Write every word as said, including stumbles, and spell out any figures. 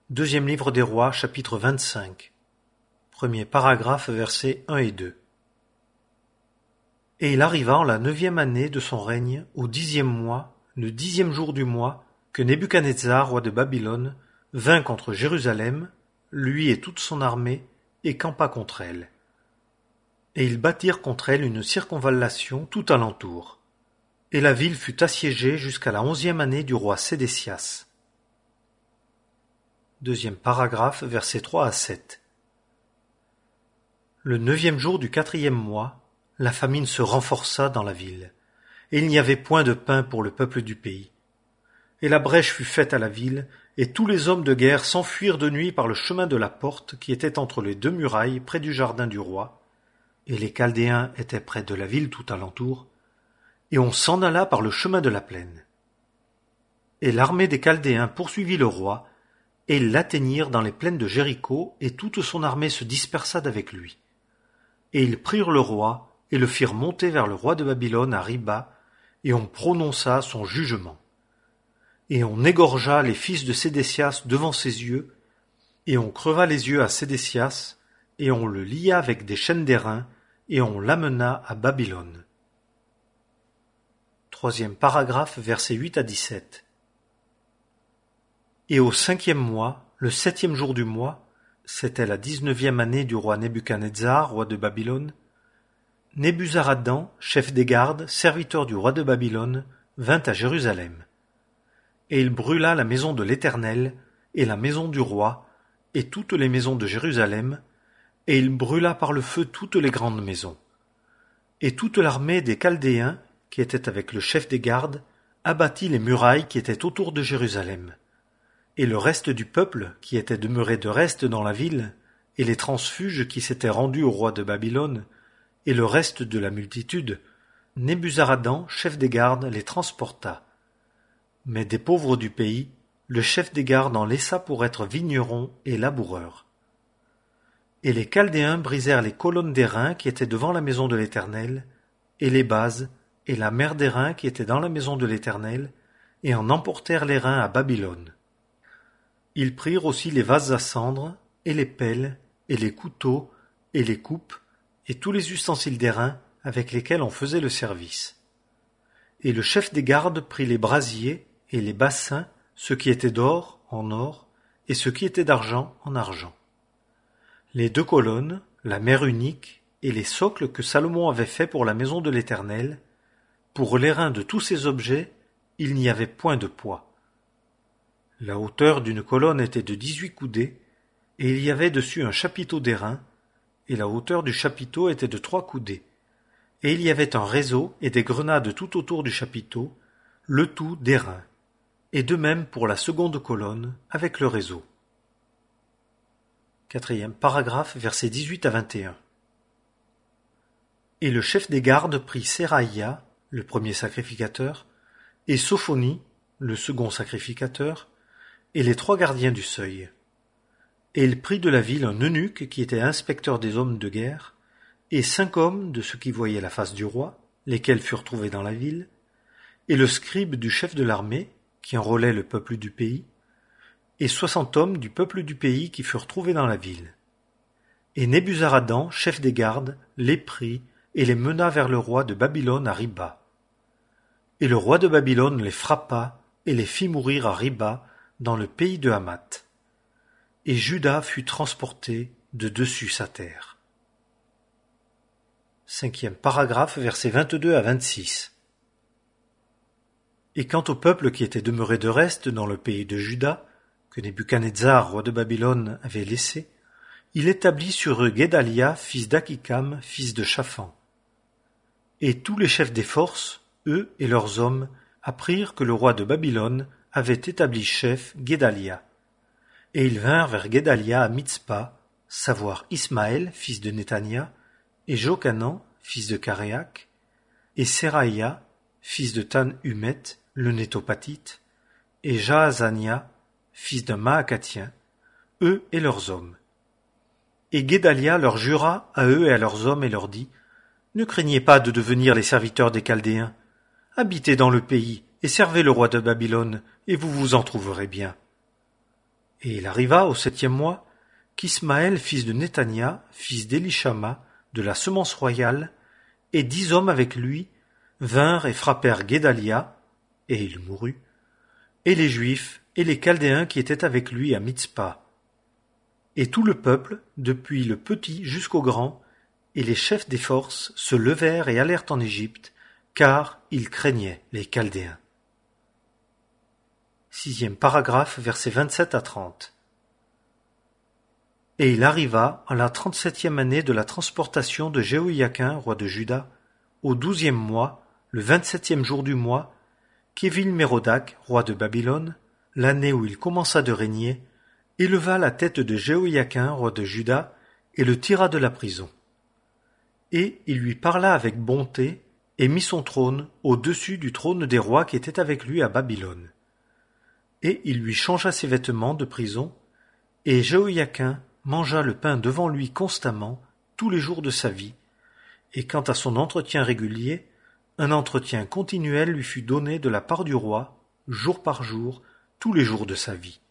Deuxième livre des Rois, chapitre vingt-cinq. Premier paragraphe, versets un et deux. Et il arriva en la neuvième année de son règne, au dixième mois, le dixième jour du mois, que Nebuchadnezzar, roi de Babylone, vint contre Jérusalem, lui et toute son armée, et campa contre elle. Et ils bâtirent contre elle une circonvallation tout alentour. Et la ville fut assiégée jusqu'à la onzième année du roi Sédécias. Deuxième paragraphe, versets trois à sept. Le neuvième jour du quatrième mois, la famine se renforça dans la ville, et il n'y avait point de pain pour le peuple du pays. Et la brèche fut faite à la ville, et tous les hommes de guerre s'enfuirent de nuit par le chemin de la porte qui était entre les deux murailles près du jardin du roi, et les Chaldéens étaient près de la ville tout alentour, et on s'en alla par le chemin de la plaine. Et l'armée des Chaldéens poursuivit le roi, et ils l'atteignirent dans les plaines de Jéricho, et toute son armée se dispersa d'avec lui. Et ils prirent le roi, et le firent monter vers le roi de Babylone à Riba, et on prononça son jugement. Et on égorgea les fils de Sédécias devant ses yeux, et on creva les yeux à Sédécias, et on le lia avec des chaînes d'airain, et on l'amena à Babylone. Troisième paragraphe, versets huit à dix-sept. Et au cinquième mois, le septième jour du mois, c'était la dix-neuvième année du roi Nebuchadnezzar, roi de Babylone, Nebuzaradan, chef des gardes, serviteur du roi de Babylone, vint à Jérusalem. Et il brûla la maison de l'Éternel, et la maison du roi, et toutes les maisons de Jérusalem, et il brûla par le feu toutes les grandes maisons. Et toute l'armée des Chaldéens, qui était avec le chef des gardes, abattit les murailles qui étaient autour de Jérusalem. Et le reste du peuple, qui était demeuré de reste dans la ville, et les transfuges qui s'étaient rendus au roi de Babylone, et le reste de la multitude, Nebuzaradan, chef des gardes, les transporta. Mais des pauvres du pays, le chef des gardes en laissa pour être vignerons et laboureurs. Et les Chaldéens brisèrent les colonnes d'airain qui étaient devant la maison de l'Éternel, et les bases, et la mer d'airain qui était dans la maison de l'Éternel, et en emportèrent les reins à Babylone. Ils prirent aussi les vases à cendre, et les pelles, et les couteaux, et les coupes, et tous les ustensiles d'airain avec lesquels on faisait le service. Et le chef des gardes prit les brasiers, et les bassins, ce qui était d'or, en or, et ce qui était d'argent, en argent. Les deux colonnes, la mer unique, et les socles que Salomon avait faits pour la maison de l'Éternel, pour l'airain de tous ces objets, il n'y avait point de poids. La hauteur d'une colonne était de dix-huit coudées, et il y avait dessus un chapiteau d'airain, et la hauteur du chapiteau était de trois coudées. Et il y avait un réseau et des grenades tout autour du chapiteau, le tout d'airain. Et de même pour la seconde colonne, avec le réseau. Quatrième paragraphe, versets dix-huit à vingt et un. Et le chef des gardes prit Séraïa, le premier sacrificateur, et Sophonie, le second sacrificateur, et les trois gardiens du seuil. Et il prit de la ville un eunuque qui était inspecteur des hommes de guerre, et cinq hommes de ceux qui voyaient la face du roi, lesquels furent trouvés dans la ville, et le scribe du chef de l'armée, qui enrôlait le peuple du pays, et soixante hommes du peuple du pays qui furent trouvés dans la ville. Et Nebuzaradan, chef des gardes, les prit et les mena vers le roi de Babylone à Riba. Et le roi de Babylone les frappa et les fit mourir à Riba, dans le pays de Hamath. Et Juda fut transporté de dessus sa terre. Cinquième paragraphe, versets vingt-deux à vingt-six. Et quant au peuple qui était demeuré de reste dans le pays de Juda, que Nebuchadnezzar, roi de Babylone, avait laissé, il établit sur eux Guédalia, fils d'Akikam, fils de Shaphan. Et tous les chefs des forces, eux et leurs hommes, apprirent que le roi de Babylone avait établi chef Guédalia. Et ils vinrent vers Guédalia à Mitzpa, savoir Ismaël, fils de Néthania, et Jochanan, fils de Caréac, et Séraïa, fils de Tan-Humet, le Nétopathite, et Jaazania, fils d'un Maacatien, eux et leurs hommes. Et Guédalia leur jura à eux et à leurs hommes et leur dit : Ne craignez pas de devenir les serviteurs des Chaldéens. Habitez dans le pays et servez le roi de Babylone, et vous vous en trouverez bien. Et il arriva au septième mois qu'Ismaël, fils de Néthania, fils d'Élishama, de la semence royale, et dix hommes avec lui, vinrent et frappèrent Guédalia, et il mourut, et les Juifs et les Chaldéens qui étaient avec lui à Mitzpa. Et tout le peuple, depuis le petit jusqu'au grand, et les chefs des forces se levèrent et allèrent en Égypte, car ils craignaient les Chaldéens. Sixième paragraphe, versets vingt-sept à trente. Et il arriva, en la trente-septième année de la transportation de Jéhoïakin, roi de Juda, au douzième mois, le vingt-septième jour du mois, qu'Évil-Mérodach, roi de Babylone, l'année où il commença de régner, éleva la tête de Jéhoïakin, roi de Juda, et le tira de la prison. Et il lui parla avec bonté, et mit son trône au-dessus du trône des rois qui étaient avec lui à Babylone. Et il lui changea ses vêtements de prison, et Jéhoïakin mangea le pain devant lui constamment, tous les jours de sa vie, et quant à son entretien régulier, un entretien continuel lui fut donné de la part du roi, jour par jour, tous les jours de sa vie.